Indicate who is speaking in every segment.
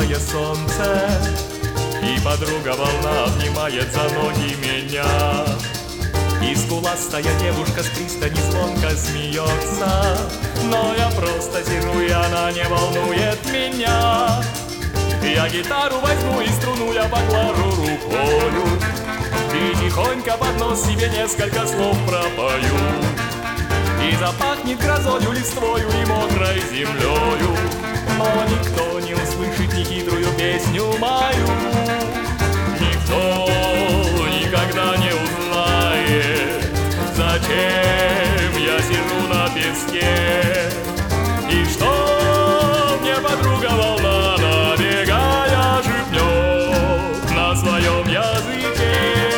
Speaker 1: теплое солнце, и подруга волна обнимает за ноги меня. И скуластая девушка с пристани звонко смеется, но я просто сижу, и она не волнует меня. Я гитару возьму и струну я поглажу рукою, и тихонько под нос себе несколько слов пропою. И запахнет грозою, листвою и мокрой землею, но никто не услышит нехитрую песню мою. Никто никогда не узнает, зачем я сижу на песке, и что мне подруга волна, набегая, шепнет на своем языке.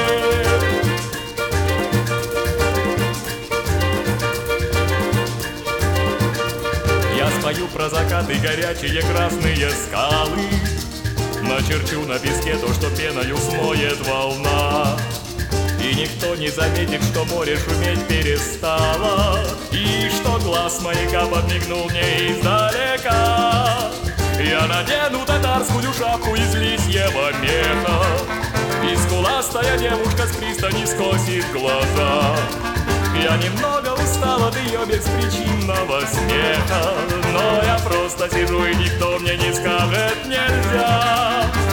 Speaker 1: Я спою про закаты, горячие красные скалы, начерчу на песке то, что пеною смоет волна. И никто не заметит, что море шуметь перестало, и что глаз маяка подмигнул мне издалека. Я надену татарскую шапку из лисьего меха, и скуластая девушка с пристани скосит глаза. Я немного устал от ее беспричинного смеха, но я просто сижу, и никто мне не скажет нельзя.